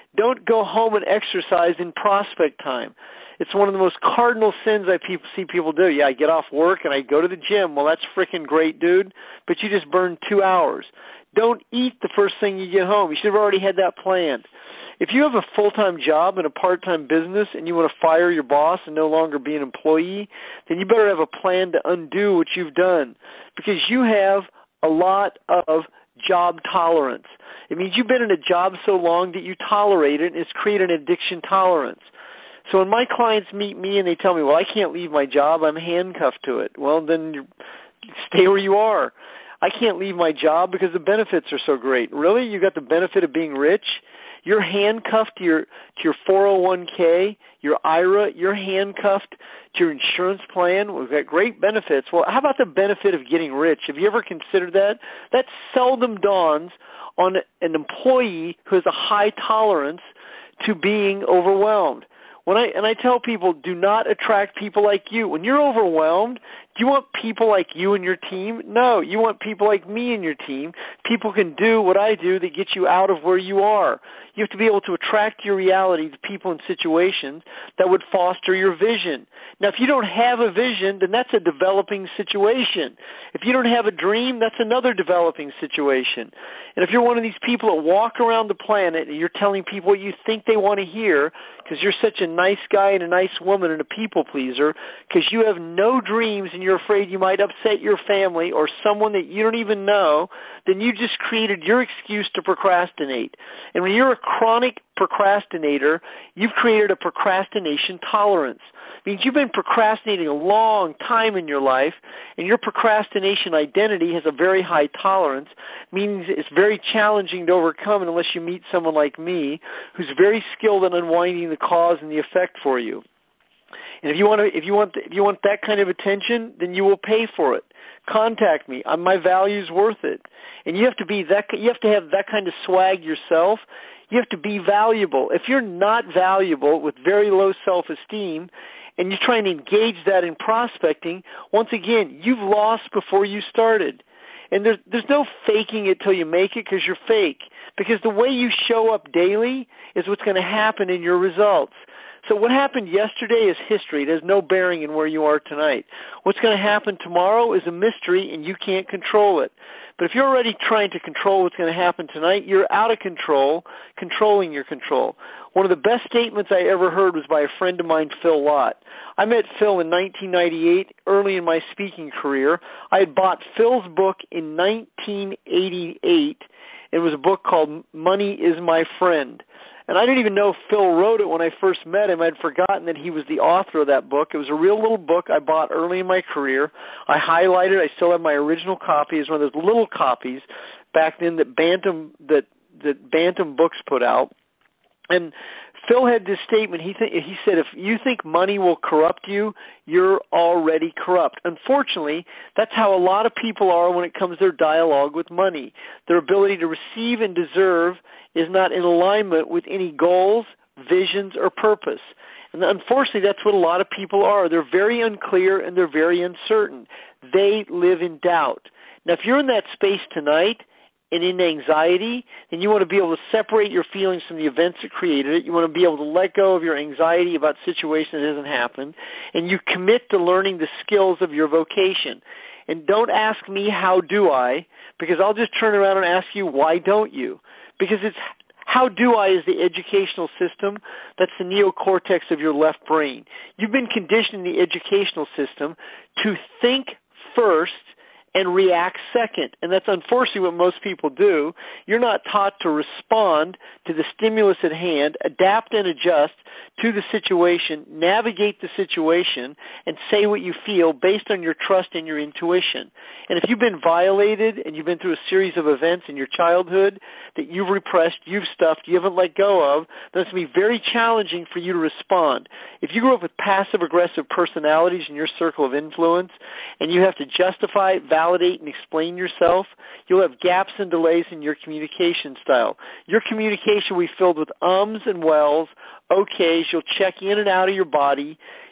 Don't go home and exercise in prospect time. It's one of the most cardinal sins I pe- see people do. Yeah, I get off work and I go to the gym. Well, that's freaking great, dude, but you just burned two hours. Don't eat the first thing you get home. You should have already had that planned. If you have a full-time job and a part-time business and you want to fire your boss and no longer be an employee, then you better have a plan to undo what you've done, because you have a lot of job tolerance. It means you've been in a job so long that you tolerate it, and it's created an addiction tolerance. So when my clients meet me and they tell me, well, I can't leave my job, I'm handcuffed to it. Well, then you stay where you are. I can't leave my job because the benefits are so great. Really? You got the benefit of being rich? You're handcuffed to your to your four oh one k, your I R A, you're handcuffed to your insurance plan. We've got great benefits. Well, how about the benefit of getting rich? Have you ever considered that? That seldom dawns on an employee who has a high tolerance to being overwhelmed. When I and I tell people, do not attract people like you. When you're overwhelmed, do you want people like you and your team? No, you want people like me and your team. People can do what I do that get you out of where you are. You have to be able to attract your reality to people and situations that would foster your vision. Now, if you don't have a vision, then that's a developing situation. If you don't have a dream, that's another developing situation. And if you're one of these people that walk around the planet and you're telling people what you think they want to hear because you're such a nice guy and a nice woman and a people pleaser, because you have no dreams and you're afraid you might upset your family or someone that you don't even know, then you just created your excuse to procrastinate. And when you're a chronic procrastinator, you've created a procrastination tolerance. It means you've been procrastinating a long time in your life, and your procrastination identity has a very high tolerance, meaning it's very challenging to overcome unless you meet someone like me who's very skilled in unwinding the cause and the effect for you. And if you want to, if you want, if you want that kind of attention, then you will pay for it. Contact me. My value's worth it. And you have to be that. You have to have that kind of swag yourself. You have to be valuable. If you're not valuable with very low self-esteem, and you're trying to engage that in prospecting, once again, you've lost before you started. And there's there's no faking it till you make it, because you're fake. Because the way you show up daily is what's going to happen in your results. So what happened yesterday is history. It has no bearing in where you are tonight. What's going to happen tomorrow is a mystery, and you can't control it. But if you're already trying to control what's going to happen tonight, you're out of control, controlling your control. One of the best statements I ever heard was by a friend of mine, Phil Lott. I met Phil in nineteen ninety-eight, early in my speaking career. I had bought Phil's book in nineteen eighty-eight. It was a book called Money is My Friend. And I didn't even know Phil wrote it when I first met him. I'd forgotten that he was the author of that book. It was a real little book I bought early in my career. I highlighted it. I still have my original copy. It's one of those little copies back then that Bantam that that Bantam Books put out. And Phil had this statement. He th- he said, if you think money will corrupt you, you're already corrupt. Unfortunately, that's how a lot of people are when it comes to their dialogue with money. Their ability to receive and deserve is not in alignment with any goals, visions, or purpose. And unfortunately, that's what a lot of people are. They're very unclear and they're very uncertain. They live in doubt. Now, if you're in that space tonight and in anxiety, then you want to be able to separate your feelings from the events that created it. You want to be able to let go of your anxiety about situations that hasn't happened, and you commit to learning the skills of your vocation. And don't ask me, how do I? Because I'll just turn around and ask you, why don't you? Because it's how do I is the educational system. That's the neocortex of your left brain. You've been conditioned in the educational system to think first and react second. And that's unfortunately what most people do. You're not taught to respond to the stimulus at hand, adapt and adjust to the situation, navigate the situation, and say what you feel based on your trust and your intuition. And if you've been violated and you've been through a series of events in your childhood that you've repressed, you've stuffed, you haven't let go of, then it's going to be very challenging for you to respond. If you grew up with passive-aggressive personalities in your circle of influence and you have to justify, validate, and explain yourself, you'll have gaps and delays in your communication style. Your communication will be filled with ums and wells, okays. You'll check in and out of your body.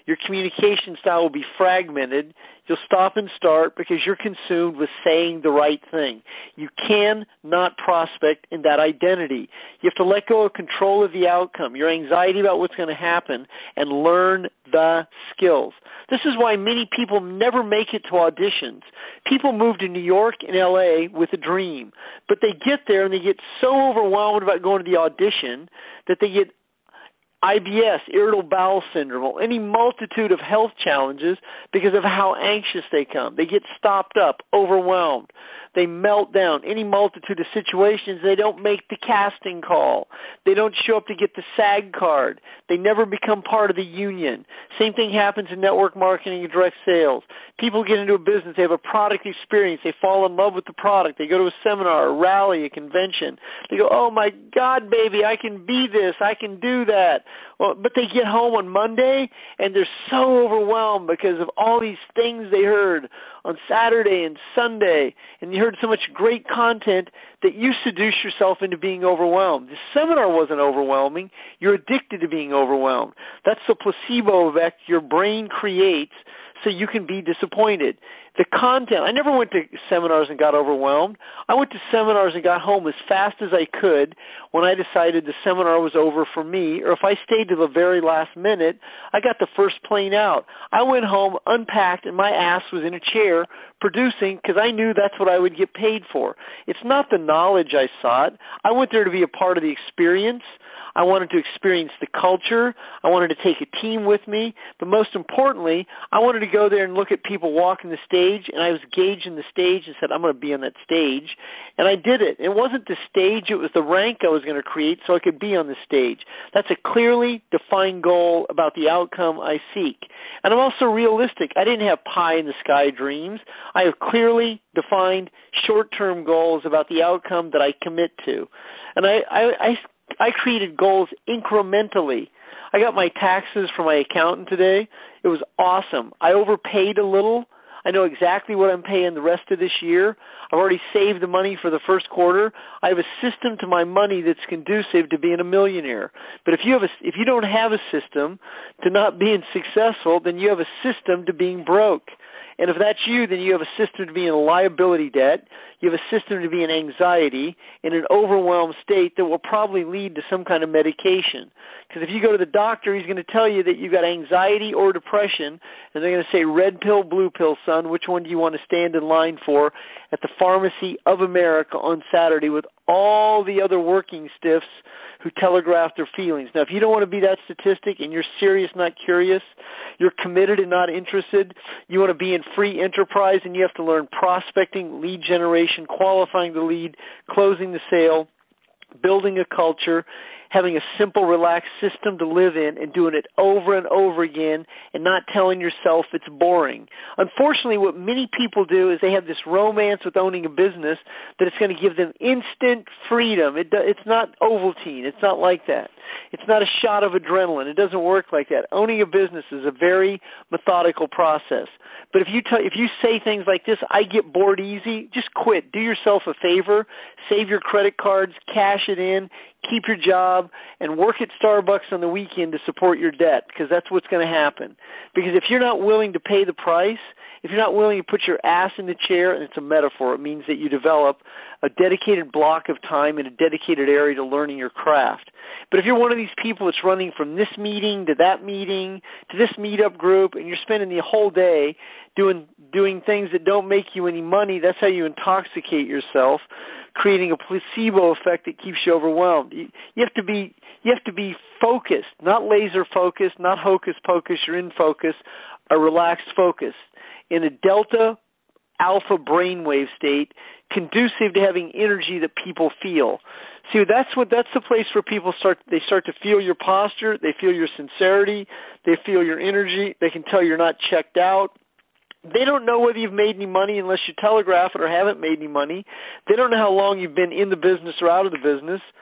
Your communication style will be fragmented. You'll stop and start because you're consumed with saying the right thing. You cannot prospect in that identity. You have to let go of control of the outcome, your anxiety about what's going to happen, and learn the skills. This is why many people never make it to auditions. People move to New York and L A with a dream, but they get there and they get so overwhelmed about going to the audition that they get I B S, irritable bowel syndrome, or any multitude of health challenges because of how anxious they come. They get stopped up, overwhelmed. They melt down. Any multitude of situations, they don't make the casting call. They don't show up to get the SAG card. They never become part of the union. Same thing happens in network marketing and direct sales. People get into a business. They have a product experience. They fall in love with the product. They go to a seminar, a rally, a convention. They go, oh, my God, baby, I can be this. I can do that. Well, but they get home on Monday, and they're so overwhelmed because of all these things they heard on Saturday and Sunday, and you heard so much great content that you seduce yourself into being overwhelmed. The seminar wasn't overwhelming. You're addicted to being overwhelmed. That's the placebo effect your brain creates so you can be disappointed. The content, I never went to seminars and got overwhelmed. I went to seminars and got home as fast as I could when I decided the seminar was over for me, or if I stayed to the very last minute, I got the first plane out. I went home, unpacked, and my ass was in a chair producing because I knew that's what I would get paid for. It's not the knowledge I sought. I went there to be a part of the experience. I wanted to experience the culture. I wanted to take a team with me. But most importantly, I wanted to go there and look at people walking the stage, and I was gauging the stage and said, I'm going to be on that stage. And I did it. It wasn't the stage. It was the rank I was going to create so I could be on the stage. That's a clearly defined goal about the outcome I seek. And I'm also realistic. I didn't have pie-in-the-sky dreams. I have clearly defined short-term goals about the outcome that I commit to. And I, I, I I created goals incrementally. I got my taxes from my accountant today. It was awesome. I overpaid a little. I know exactly what I'm paying the rest of this year. I've already saved the money for the first quarter. I have a system to my money that's conducive to being a millionaire. But if you have a, if you don't have a system to not being successful, then you have a system to being broke. And if that's you, then you have a system to be in a liability debt. You have a system to be in anxiety, in an overwhelmed state that will probably lead to some kind of medication. Because if you go to the doctor, he's going to tell you that you've got anxiety or depression, and they're going to say, red pill, blue pill, son, which one do you want to stand in line for at the Pharmacy of America on Saturday with all the other working stiffs who telegraph their feelings. Now, if you don't want to be that statistic and you're serious, not curious, you're committed and not interested, you want to be in free enterprise and you have to learn prospecting, lead generation, qualifying the lead, closing the sale, building a culture, having a simple, relaxed system to live in and doing it over and over again and not telling yourself it's boring. Unfortunately, what many people do is they have this romance with owning a business that it's going to give them instant freedom. It do, it's not Ovaltine. It's not like that. It's not a shot of adrenaline. It doesn't work like that. Owning a business is a very methodical process. But if you t- if you say things like this, I get bored easy, just quit. Do yourself a favor. Save your credit cards, cash it in, keep your job, and work at Starbucks on the weekend to support your debt, because that's what's going to happen. Because if you're not willing to pay the price, if you're not willing to put your ass in the chair, and it's a metaphor, it means that you develop a dedicated block of time in a dedicated area to learning your craft. But if you're one of these people that's running from this meeting to that meeting to this meetup group, and you're spending the whole day doing doing things that don't make you any money, that's how you intoxicate yourself, creating a placebo effect that keeps you overwhelmed. You, you have to be you have to be focused, not laser focused, not hocus pocus. You're in focus, a relaxed focus in a delta alpha brainwave state, conducive to having energy that people feel. See, that's what that's the place where people start. They start to feel your posture. They feel your sincerity. They feel your energy. They can tell you're not checked out. They don't know whether you've made any money unless you telegraph it or haven't made any money. They don't know how long you've been in the business or out of the business.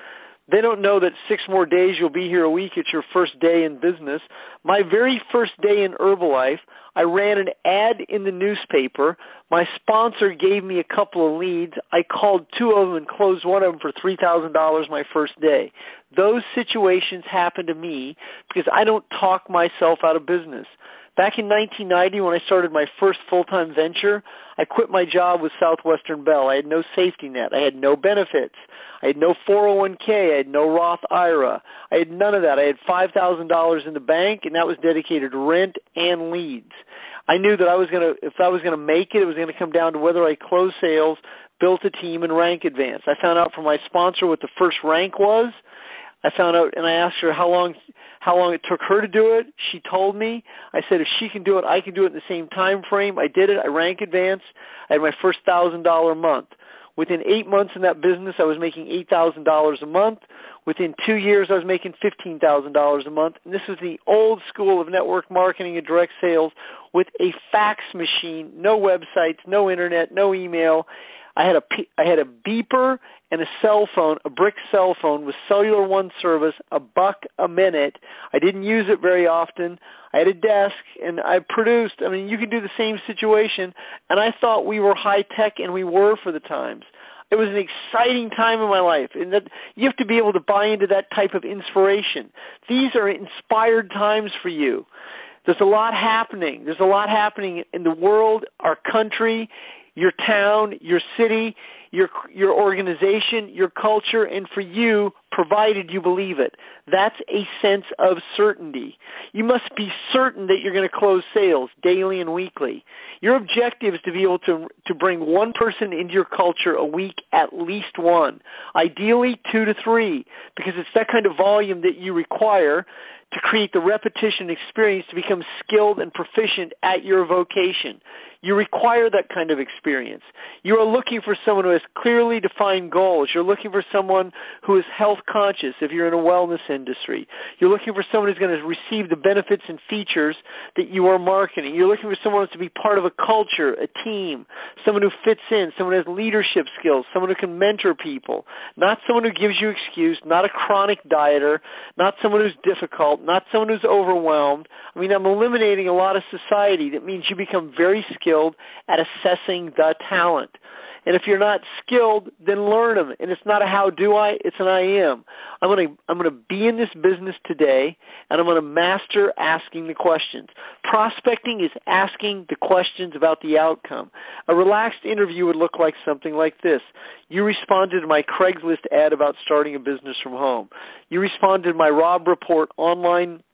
They don't know that six more days you'll be here a week. It's your first day in business. My very first day in Herbalife, I ran an ad in the newspaper. My sponsor gave me a couple of leads. I called two of them and closed one of them for three thousand dollars my first day. Those situations happen to me because I don't talk myself out of business. Back in nineteen ninety, when I started my first full-time venture, I quit my job with Southwestern Bell. I had no safety net. I had no benefits. I had no four oh one k. I had no Roth I R A. I had none of that. I had five thousand dollars in the bank, and that was dedicated to rent and leads. I knew that I was going to, if I was going to make it, it was going to come down to whether I closed sales, built a team, and rank advanced. I found out from my sponsor what the first rank was. I found out, and I asked her how long how long it took her to do it. She told me. I said, if she can do it, I can do it in the same time frame. I did it. I rank advanced. I had my first one thousand dollars month. Within eight months in that business, I was making eight thousand dollars a month. Within two years, I was making fifteen thousand dollars a month. And this was the old school of network marketing and direct sales with a fax machine, no websites, no internet, no email. I had a I had a beeper and a cell phone, a brick cell phone with Cellular One service, a buck a minute. I didn't use it very often. I had a desk, and I produced. I mean, you can do the same situation, and I thought we were high tech, and we were for the times. It was an exciting time in my life, and that you have to be able to buy into that type of inspiration. These are inspired times for you. There's a lot happening. There's a lot happening in the world, our country, your town, your city, your your organization, your culture, and for you, provided you believe it. That's a sense of certainty. You must be certain that you're going to close sales daily and weekly. Your objective is to be able to to bring one person into your culture a week, at least one, ideally two to three, because it's that kind of volume that you require to create the repetition experience to become skilled and proficient at your vocation. You require that kind of experience. You are looking for someone who has clearly defined goals. You're looking for someone who is health conscious if you're in a wellness industry. You're looking for someone who's going to receive the benefits and features that you are marketing. You're looking for someone to be part of a culture, a team, someone who fits in, someone who has leadership skills, someone who can mentor people, not someone who gives you excuse, not a chronic dieter, not someone who's difficult, not someone who's overwhelmed. I mean, I'm eliminating a lot of society. That means you become very skilled at assessing the talent. And if you're not skilled, then learn them. And it's not a how do I, it's an I am. I'm going to I'm going to be in this business today, and I'm going to master asking the questions. Prospecting is asking the questions about the outcome. A relaxed interview would look like something like this. You responded to my Craigslist ad about starting a business from home. You responded to my Rob Report online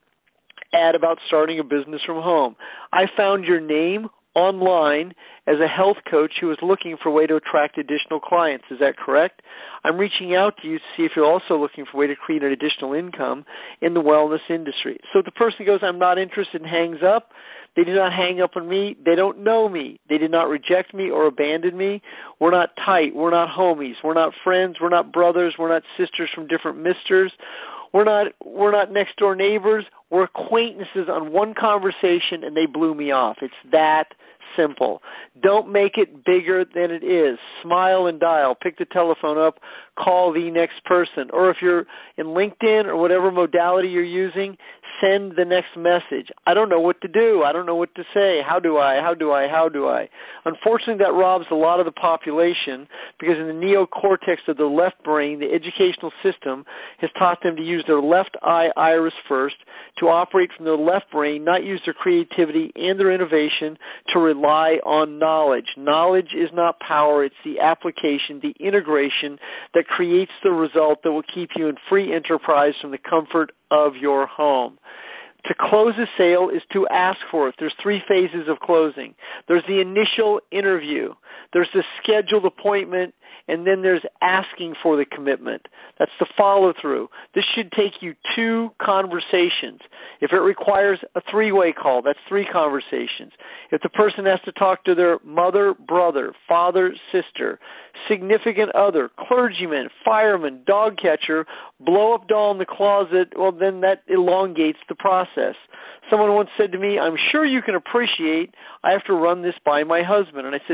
ad about starting a business from home. I found your name online as a health coach who is looking for a way to attract additional clients. Is that correct? I'm reaching out to you to see if you're also looking for a way to create an additional income in the wellness industry. So if the person goes, I'm not interested, and hangs up, they do not hang up on me. They don't know me. They did not reject me or abandon me. We're not tight. We're not homies. We're not friends. We're not brothers. We're not sisters from different misters. We're not we're not next door neighbors. We're acquaintances on one conversation, and they blew me off. It's that simple. Don't make it bigger than it is. Smile and dial. Pick the telephone up. Call the next person. Or if you're in LinkedIn or whatever modality you're using, send the next message. I don't know what to do. I don't know what to say. How do I? How do I? How do I? Unfortunately, that robs a lot of the population because in the neocortex of the left brain, the educational system has taught them to use their left eye iris first, to operate from their left brain, not use their creativity and their innovation, to rely on knowledge. Knowledge is not power. It's the application, the integration that creates the result that will keep you in free enterprise from the comfort of your home. To close a sale is to ask for it. There's three phases of closing. There's the initial interview. There's the scheduled appointment, and then there's asking for the commitment. That's the follow-through. This should take you two conversations. If it requires a three-way call, that's three conversations. If the person has to talk to their mother, brother, father, sister, significant other, clergyman, fireman, dog catcher, blow-up doll in the closet, well, then that elongates the process. Someone once said to me, I'm sure you can appreciate I have to run this by my husband. And I said, Susan,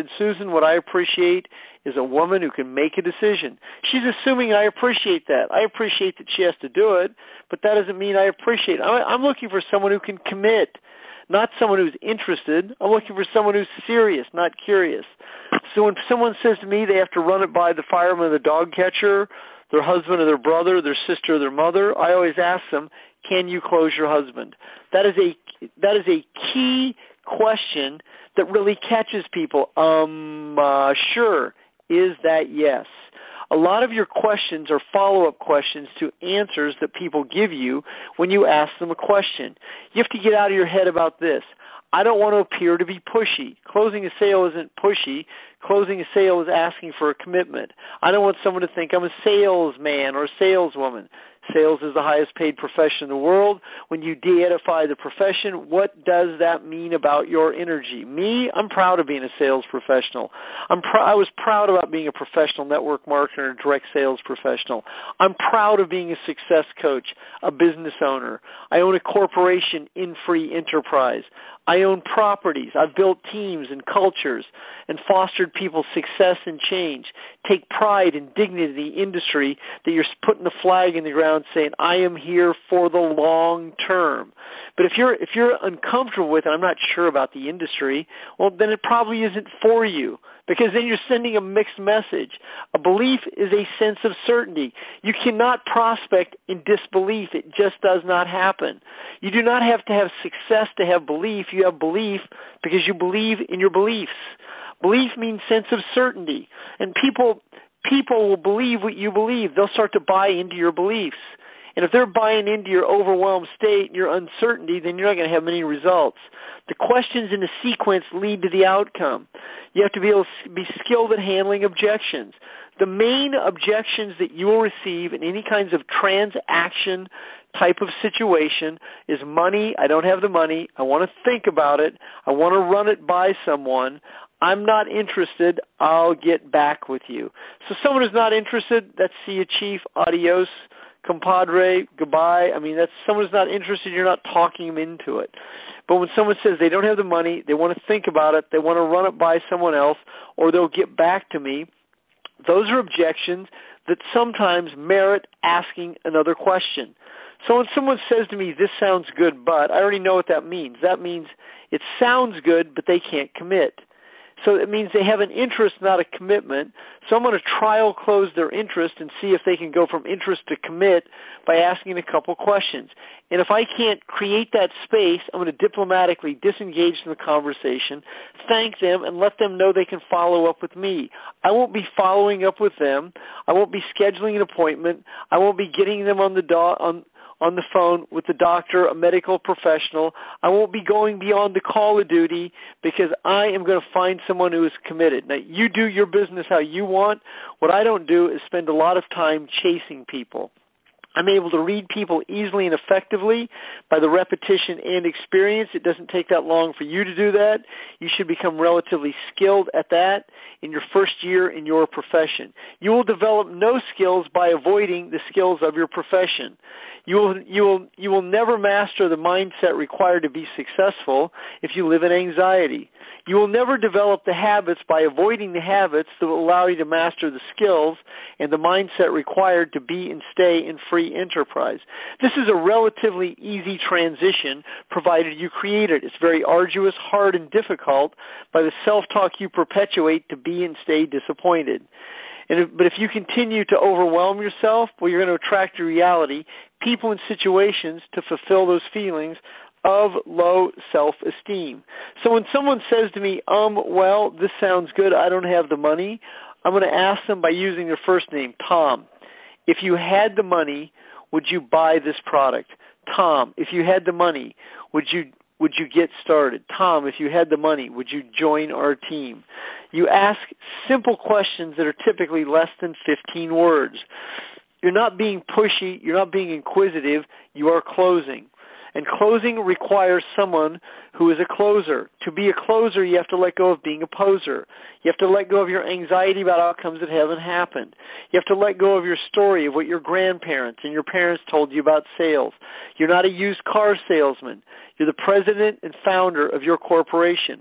person, what I appreciate is a woman who can make a decision. She's assuming I appreciate that. I appreciate that she has to do it, but that doesn't mean I appreciate it. I'm looking for someone who can commit, not someone who's interested. I'm looking for someone who's serious, not curious. So when someone says to me they have to run it by the fireman or the dog catcher, their husband or their brother, their sister or their mother, I always ask them, can you close your husband? That is a that is a key question that really catches people. Um, uh, sure. Is that yes? A lot of your questions are follow-up questions to answers that people give you when you ask them a question. You have to get out of your head about this. I don't want to appear to be pushy. Closing a sale isn't pushy. Closing a sale is asking for a commitment. I don't want someone to think I'm a salesman or a saleswoman. Sales is the highest paid profession in the world. When you de-edify the profession, what does that mean about your energy? Me, I'm proud of being a sales professional. I'm pr- I was proud about being a professional network marketer and direct sales professional. I'm proud of being a success coach, a business owner. I own a corporation in free enterprise. I own properties. I've built teams and cultures and fostered people's success and change. Take pride and dignity in the industry that you're putting the flag in the ground saying, I am here for the long term. But if you're if you're uncomfortable with it, I'm not sure about the industry, well, then it probably isn't for you, because then you're sending a mixed message. A belief is a sense of certainty. You cannot prospect in disbelief. It just does not happen. You do not have to have success to have belief. You have belief because you believe in your beliefs. Belief means sense of certainty. And people people will believe what you believe. They'll start to buy into your beliefs. And if they're buying into your overwhelmed state and your uncertainty, then you're not going to have many results. The questions in the sequence lead to the outcome. You have to be able to be skilled at handling objections. The main objections that you will receive in any kinds of transaction type of situation is money. I don't have the money. I want to think about it. I want to run it by someone. I'm not interested. I'll get back with you. So someone who's not interested, that's see you, chief, adios, compadre, goodbye. I mean, that's someone who's not interested. You're not talking them into it. But when someone says they don't have the money, they want to think about it, they want to run it by someone else, or they'll get back to me, those are objections that sometimes merit asking another question. So when someone says to me, this sounds good, but I already know what that means. That means it sounds good, but they can't commit. So it means they have an interest, not a commitment. So I'm going to trial close their interest and see if they can go from interest to commit by asking a couple questions. And if I can't create that space, I'm going to diplomatically disengage from the conversation, thank them, and let them know they can follow up with me. I won't be following up with them. I won't be scheduling an appointment. I won't be getting them on the do- on on the phone with the doctor, a medical professional. I won't be going beyond the call of duty because I am going to find someone who is committed. Now, you do your business how you want. What I don't do is spend a lot of time chasing people. I'm able to read people easily and effectively by the repetition and experience. It doesn't take that long for you to do that. You should become relatively skilled at that in your first year in your profession. You will develop no skills by avoiding the skills of your profession. You will, you will, you will never master the mindset required to be successful if you live in anxiety. You will never develop the habits by avoiding the habits that will allow you to master the skills and the mindset required to be and stay in free enterprise. This is a relatively easy transition, provided you create it. It's very arduous, hard, and difficult by the self-talk you perpetuate to be and stay disappointed. And if, but if you continue to overwhelm yourself, well, you're going to attract your reality, people and situations to fulfill those feelings of low self-esteem. So when someone says to me, um, well, this sounds good, I don't have the money, I'm going to ask them by using their first name, Tom. If you had the money, would you buy this product? Tom, if you had the money, would you would you get started? Tom, if you had the money, would you join our team? You ask simple questions that are typically less than fifteen words. You're not being pushy. You're not being inquisitive. You are closing. And closing requires someone who is a closer. To be a closer, you have to let go of being a poser. You have to let go of your anxiety about outcomes that haven't happened. You have to let go of your story of what your grandparents and your parents told you about sales. You're not a used car salesman. You're the president and founder of your corporation.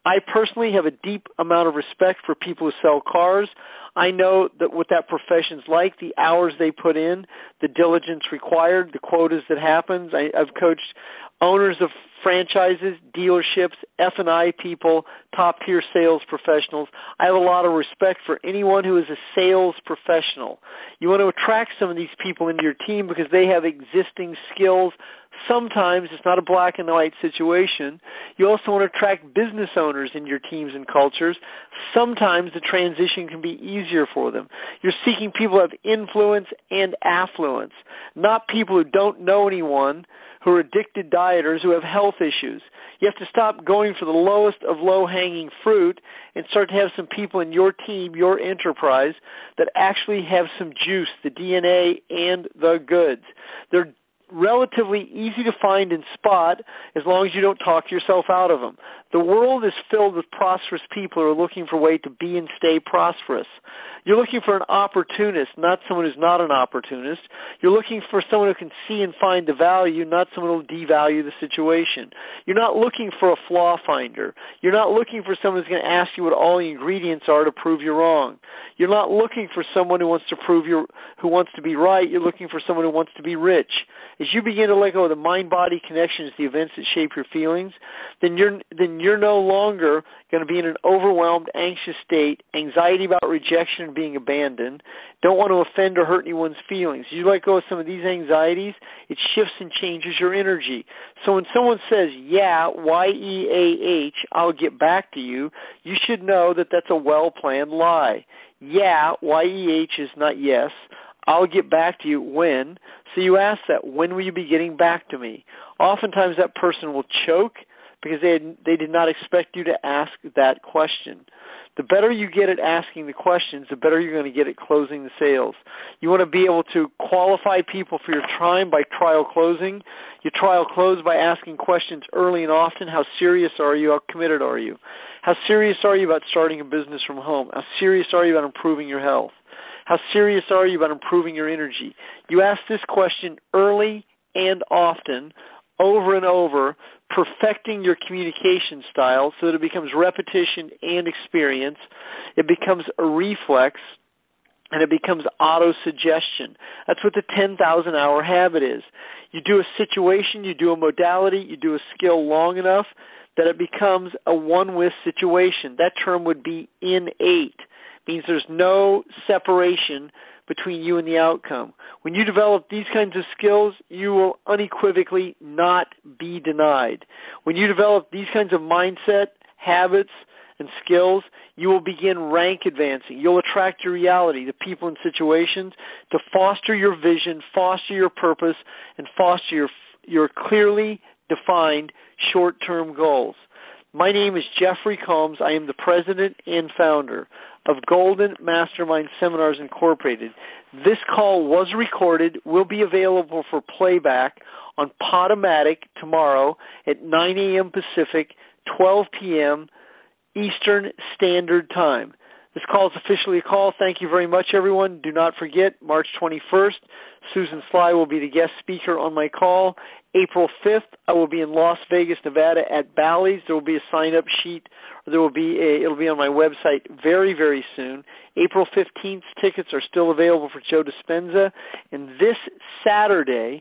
I personally have a deep amount of respect for people who sell cars. I know that what that profession's like, the hours they put in, the diligence required, the quotas that happens. I, I've coached owners of franchises, dealerships, F and I people, top-tier sales professionals. I have a lot of respect for anyone who is a sales professional. You want to attract some of these people into your team because they have existing skills. Sometimes it's not a black and white situation. You also want to attract business owners in your teams and cultures. Sometimes the transition can be easier for them. You're seeking people who have influence and affluence, not people who don't know anyone, who are addicted dieters, who have health issues. You have to stop going for the lowest of low-hanging fruit and start to have some people in your team, your enterprise, that actually have some juice, the D N A and the goods. They're relatively easy to find and spot as long as you don't talk yourself out of them. The world is filled with prosperous people who are looking for a way to be and stay prosperous. You're looking for an opportunist, not someone who's not an opportunist. You're looking for someone who can see and find the value, not someone who will devalue the situation. You're not looking for a flaw finder. You're not looking for someone who's going to ask you what all the ingredients are to prove you're wrong. You're not looking for someone who wants to prove you're, who wants to be right. You're looking for someone who wants to be rich. As you begin to let go of the mind-body connections, the events that shape your feelings, then you're then you're no longer going to be in an overwhelmed, anxious state, anxiety about rejection and being abandoned, don't want to offend or hurt anyone's feelings. You let go of some of these anxieties, it shifts and changes your energy. So when someone says, yeah, Y E A H, I'll get back to you, you should know that that's a well-planned lie. Yeah, Y E H is not yes. I'll get back to you when. So you ask that, when will you be getting back to me? Oftentimes that person will choke because they had, they did not expect you to ask that question. The better you get at asking the questions, the better you're going to get at closing the sales. You want to be able to qualify people for your time by trial closing. You trial close by asking questions early and often. How serious are you? How committed are you? How serious are you about starting a business from home? How serious are you about improving your health? How serious are you about improving your energy? You ask this question early and often, over and over, perfecting your communication style so that it becomes repetition and experience. It becomes a reflex, and it becomes auto-suggestion. That's what the ten thousand hour habit is. You do a situation, you do a modality, you do a skill long enough that it becomes a one-with situation. That term would be innate. Means there's no separation between you and the outcome. When you develop these kinds of skills, you will unequivocally not be denied. When you develop these kinds of mindset, habits, and skills, you will begin rank advancing. You'll attract your reality, the people and situations, to foster your vision, foster your purpose, and foster your, your clearly defined short-term goals. My name is Jeffrey Combs. I am the president and founder of Golden Mastermind Seminars Incorporated. This call was recorded, will be available for playback on Podomatic tomorrow at nine a.m. Pacific, twelve p.m. Eastern Standard Time. This call is officially a call. Thank you very much, everyone. Do not forget, March twenty-first, Susan Sly will be the guest speaker on my call. April fifth, I will be in Las Vegas, Nevada at Bally's. There will be a sign-up sheet. There will be a, it'll be on my website very, very soon. April fifteenth, tickets are still available for Joe Dispenza. And this Saturday,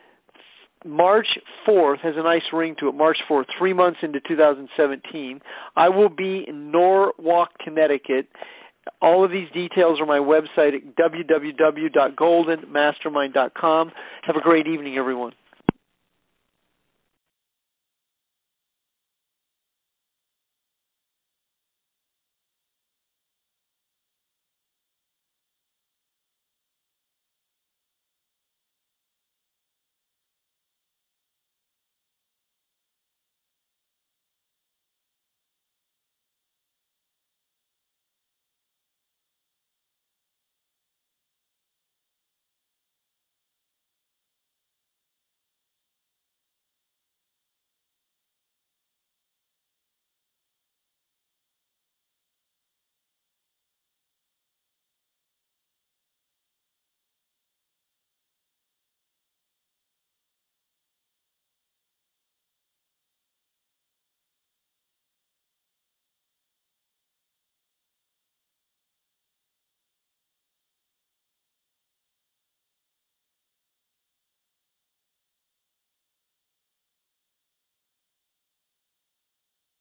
March fourth, has a nice ring to it. March fourth, three months into two thousand seventeen, I will be in Norwalk, Connecticut. All of these details are on my website at w w w dot golden mastermind dot com. Have a great evening, everyone.